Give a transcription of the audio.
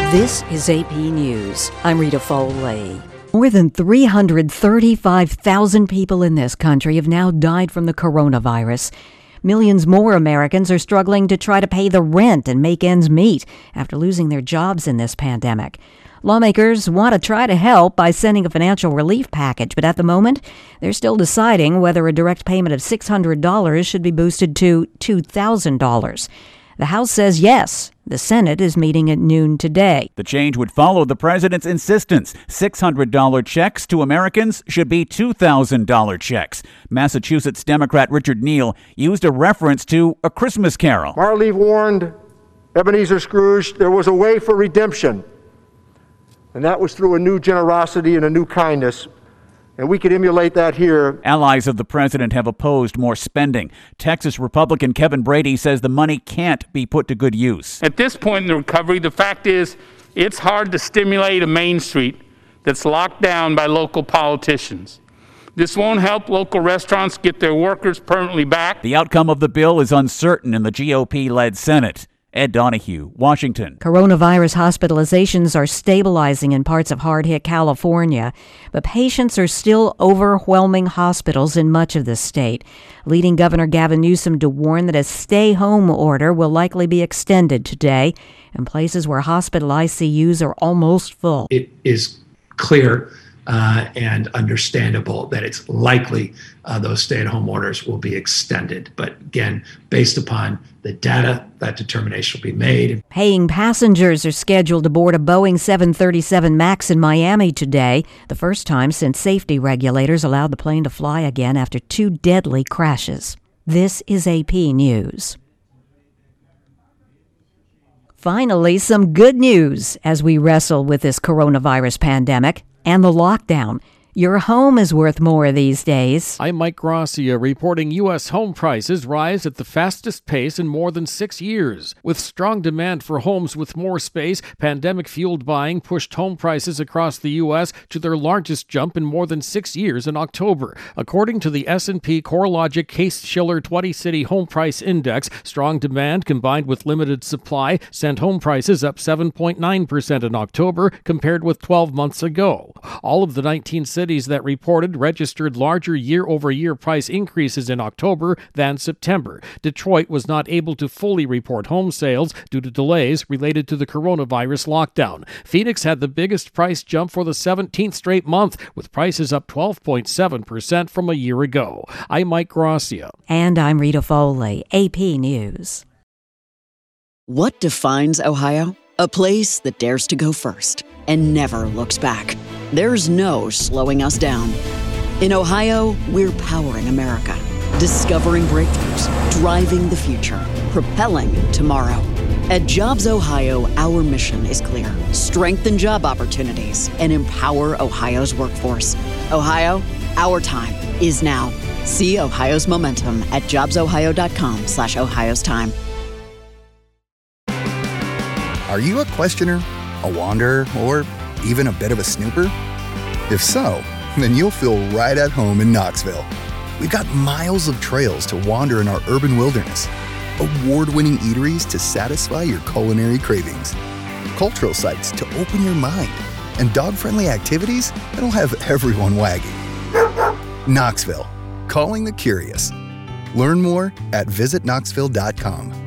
This is AP News. I'm Rita Foley. More than 335,000 people in this country have now died from the coronavirus. Millions more Americans are struggling to try to pay the rent and make ends meet after losing their jobs in this pandemic. Lawmakers want to try to help by sending a financial relief package, but at the moment, they're still deciding whether a direct payment of $600 should be boosted to $2,000. The House says yes. The Senate is meeting at noon today. The change would follow the president's insistence. $600 checks to Americans should be $2,000 checks. Massachusetts Democrat Richard Neal used a reference to A Christmas Carol. Marley warned Ebenezer Scrooge there was a way for redemption, and that was through a new generosity and a new kindness. And we could emulate that here. Allies of the president have opposed more spending. Texas Republican Kevin Brady says the money can't be put to good use. At this point in the recovery, the fact is it's hard to stimulate a Main Street that's locked down by local politicians. This won't help local restaurants get their workers permanently back. The outcome of the bill is uncertain in the GOP-led Senate. Ed Donahue, Washington. Coronavirus hospitalizations are stabilizing in parts of hard-hit California, but patients are still overwhelming hospitals in much of the state, leading Governor Gavin Newsom to warn that a stay-home order will likely be extended today in places where hospital ICUs are almost full. It is clear and understandable that it's likely those stay-at-home orders will be extended. But again, based upon the data, that determination will be made. Paying passengers are scheduled to board a Boeing 737 MAX in Miami today, the first time since safety regulators allowed the plane to fly again after 2 deadly crashes. This is AP News. Finally, some good news as we wrestle with this coronavirus pandemic and the lockdown. Your home is worth more these days. I'm Mike Gracia reporting U.S. home prices rise at the fastest pace in more than 6 years. With strong demand for homes with more space, pandemic-fueled buying pushed home prices across the U.S. to their largest jump in more than 6 years in October. According to the S&P CoreLogic Case-Shiller 20-City Home Price Index, strong demand combined with limited supply sent home prices up 7.9% in October compared with 12 months ago. All of the 19 cities that reported registered larger year-over-year price increases in October than September. Detroit was not able to fully report home sales due to delays related to the coronavirus lockdown. Phoenix had the biggest price jump for the 17th straight month, with prices up 12.7% from a year ago. I'm Mike Gracia. And I'm Rita Foley, AP News. What defines Ohio? A place that dares to go first and never looks back. There's no slowing us down. In Ohio, we're powering America, discovering breakthroughs, driving the future, propelling tomorrow. At Jobs Ohio, our mission is clear: strengthen job opportunities and empower Ohio's workforce. Ohio, our time is now. See Ohio's momentum at jobsohio.com/Ohio's time. Are you a questioner, a wanderer, or even a bit of a snooper? If so, then you'll feel right at home in Knoxville. We've got miles of trails to wander in our urban wilderness, award-winning eateries to satisfy your culinary cravings, cultural sites to open your mind, and dog-friendly activities that'll have everyone wagging. Knoxville, calling the curious. Learn more at visitknoxville.com.